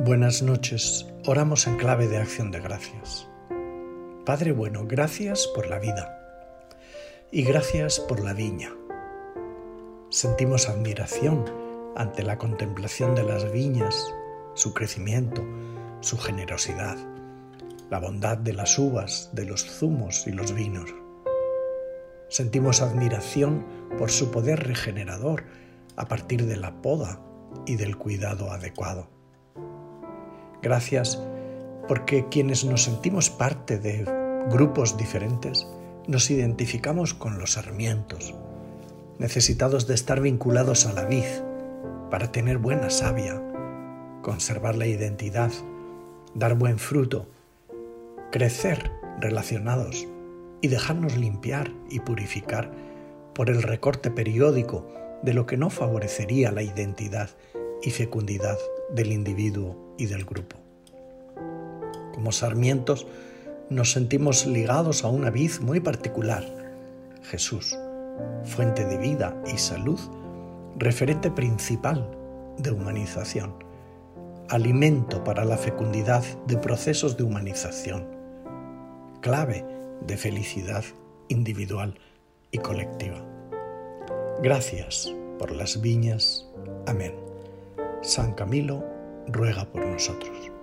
Buenas noches, oramos en clave de acción de gracias. Padre bueno, gracias por la vida y gracias por la viña. Sentimos admiración ante la contemplación de las viñas, su crecimiento, su generosidad, la bondad de las uvas, de los zumos y los vinos. Sentimos admiración por su poder regenerador a partir de la poda y del cuidado adecuado. Gracias porque quienes nos sentimos parte de grupos diferentes nos identificamos con los sarmientos, necesitados de estar vinculados a la vid para tener buena savia, conservar la identidad, dar buen fruto, crecer relacionados y dejarnos limpiar y purificar por el recorte periódico de lo que no favorecería la identidad y fecundidad del individuo y del grupo. Como sarmientos nos sentimos ligados a una vid muy particular, Jesús, fuente de vida y salud, referente principal de humanización, alimento para la fecundidad de procesos de humanización, clave de felicidad individual y colectiva. Gracias por las viñas. Amén. San Camilo ruega por nosotros.